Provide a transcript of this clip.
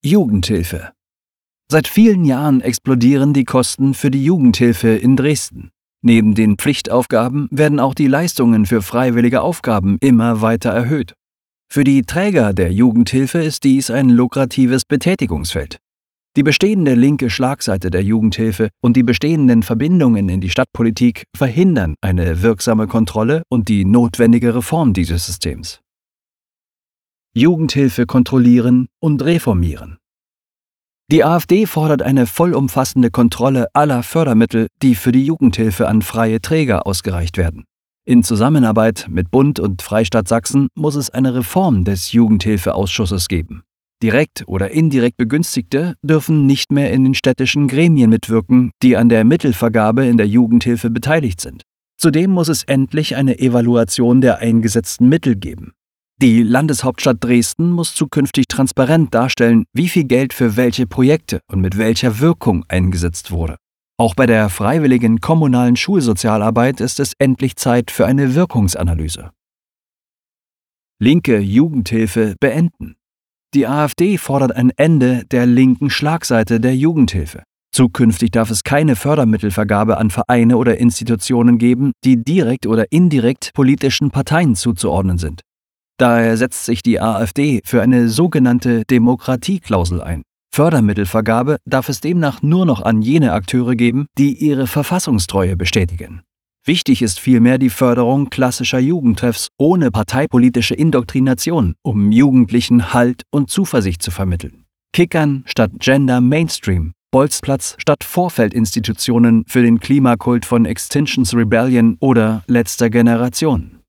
Jugendhilfe. Seit vielen Jahren explodieren die Kosten für die Jugendhilfe in Dresden. Neben den Pflichtaufgaben werden auch die Leistungen für freiwillige Aufgaben immer weiter erhöht. Für die Träger der Jugendhilfe ist dies ein lukratives Betätigungsfeld. Die bestehende linke Schlagseite der Jugendhilfe und die bestehenden Verbindungen in die Stadtpolitik verhindern eine wirksame Kontrolle und die notwendige Reform dieses Systems. Jugendhilfe kontrollieren und reformieren. Die AfD fordert eine vollumfassende Kontrolle aller Fördermittel, die für die Jugendhilfe an freie Träger ausgereicht werden. In Zusammenarbeit mit Bund und Freistaat Sachsen muss es eine Reform des Jugendhilfeausschusses geben. Direkt oder indirekt Begünstigte dürfen nicht mehr in den städtischen Gremien mitwirken, die an der Mittelvergabe in der Jugendhilfe beteiligt sind. Zudem muss es endlich eine Evaluation der eingesetzten Mittel geben. Die Landeshauptstadt Dresden muss zukünftig transparent darstellen, wie viel Geld für welche Projekte und mit welcher Wirkung eingesetzt wurde. Auch bei der freiwilligen kommunalen Schulsozialarbeit ist es endlich Zeit für eine Wirkungsanalyse. Linke Jugendhilfe beenden. Die AfD fordert ein Ende der linken Schlagseite der Jugendhilfe. Zukünftig darf es keine Fördermittelvergabe an Vereine oder Institutionen geben, die direkt oder indirekt politischen Parteien zuzuordnen sind. Daher setzt sich die AfD für eine sogenannte Demokratieklausel ein. Fördermittelvergabe darf es demnach nur noch an jene Akteure geben, die ihre Verfassungstreue bestätigen. Wichtig ist vielmehr die Förderung klassischer Jugendtreffs ohne parteipolitische Indoktrination, um Jugendlichen Halt und Zuversicht zu vermitteln. Kickern statt Gender Mainstream, Bolzplatz statt Vorfeldinstitutionen für den Klimakult von Extinction Rebellion oder letzter Generation.